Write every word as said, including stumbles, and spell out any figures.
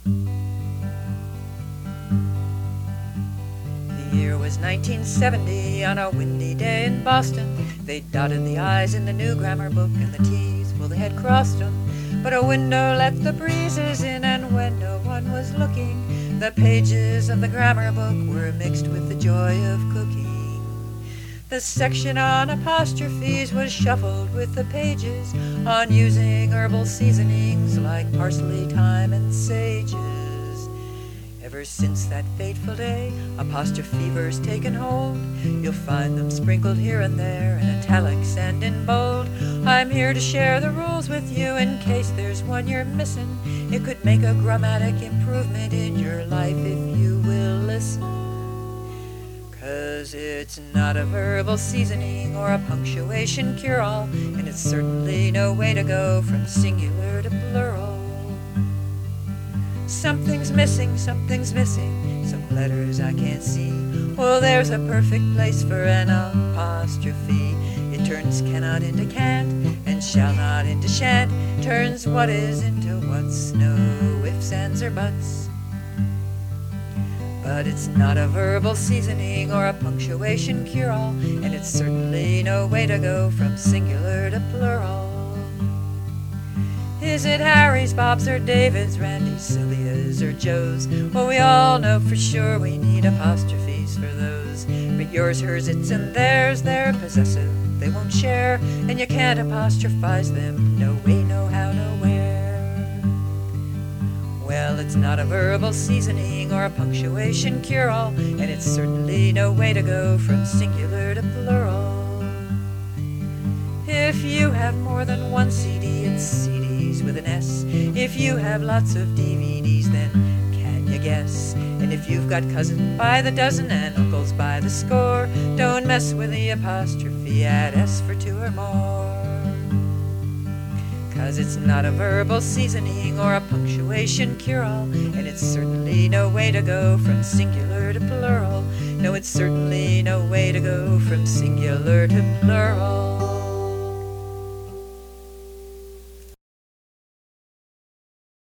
The year was nineteen seventy. On a windy day in Boston, they dotted the I's in the new grammar book and the T's, well, they had crossed them. But a window let the breezes in, and when no one was looking, the pages of the grammar book were mixed with the joy of cooking. The section on apostrophes was shuffled with the pages on using herbal seasonings like parsley, thyme, and sages. Ever since that fateful day, apostrophe verse taken hold. You'll find them sprinkled here and there in italics and in bold. I'm here to share the rules with you in case there's one you're missing. It could make a grammatic improvement in your life if you will listen. 'Cause it's not a verbal seasoning or a punctuation cure-all, and it's certainly no way to go from singular to plural. Something's missing, something's missing, some letters I can't see. Well, there's a perfect place for an apostrophe. It turns cannot into can't, and shall not into shan't. Turns what is into what's, no ifs, ands, or buts. But it's not a verbal seasoning or a punctuation cure-all, and it's certainly no way to go from singular to plural. Is it Harry's, Bob's, or David's, Randy's, Sylvia's, or Joe's? Well, we all know for sure we need apostrophes for those. But yours, hers, its, and theirs, they're possessive, they won't share, and you can't apostrophize them, no way, no how, no where. Well, it's not a verbal seasoning or a punctuation cure-all, and it's certainly no way to go from singular to plural. If you have more than one C D, it's C Ds with an S. If you have lots of D V Ds, then can you guess? And if you've got cousins by the dozen and uncles by the score, don't mess with the apostrophe, add S for two or more. 'Cause it's not a verbal seasoning or a punctuation cure-all, and it's certainly no way to go from singular to plural. No, it's certainly no way to go from singular to plural.